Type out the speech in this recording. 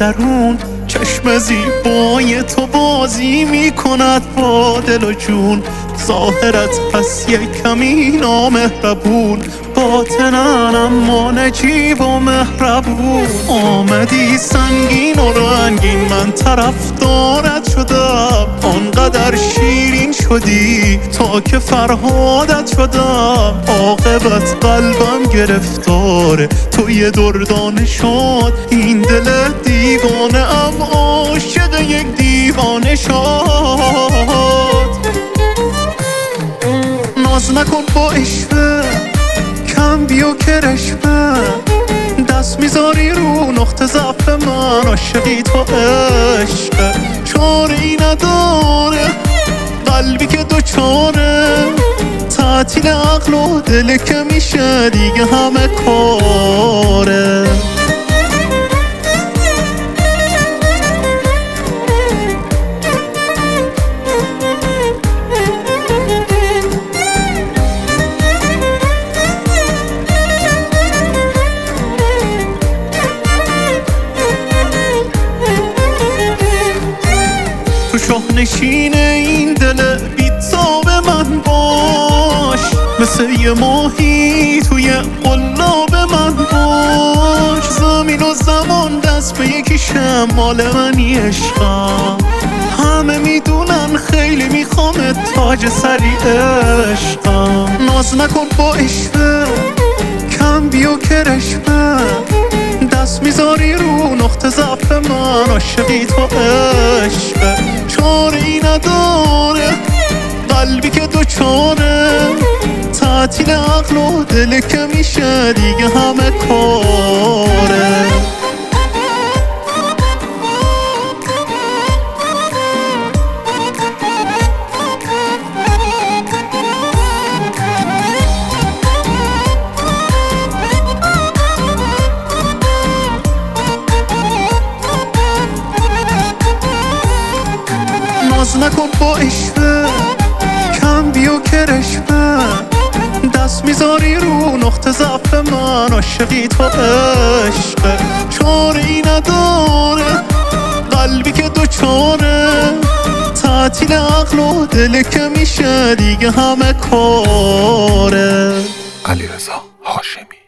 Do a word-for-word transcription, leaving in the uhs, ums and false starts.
درون چشم زیبای تو بازی میکند با دل و جون. ظاهرت پس یک کمی نامهربون، باطنن اما نجیب و مهربون. آمدی سنگین و رنگین، من طرفدارت شدم. آنقدر شیرین شدی تا که فرهادت شدم. عاقبت قلبم گرفتاره، توی دردانه شد این دل دیوانه ام، عاشق یک دیوانه شد. ناز نکن با عشقه، کم بیا کرشمه، دست میذاری رو نقطه ضعف من. عاشقی تو عشقه، چاره ای نداره قلبی که دوچاره. تعطیل عقل و دل که میشه دیگه همه کاره. تو شاهنشین این دل بی‌تاب من باش، مثل یه ماهی توی قلاب من باش. زمین و زمان دست به یکیشه، مال منی عشقم. همه میدونن خیلی میخوام تاج سری عشقم. ناز نکن با عشقه، کم بیا کرشمه، دست میذاری رو نقطه ضعف من. عاشقی تو عشقه، چاره ای نداره قلبی که دوچاره. تعطیل عقل و دل که میشه دیگه همه کاره. ناز نکن با عشقه، کم بیا کرشمه، دست میذاری رو نقطه ضعف من. عاشقی تو عشقه، چاره ای نداره قلبی که دوچاره. تعطیل عقل و دل که میشه دیگه همه کاره. علیرضا هاشمی.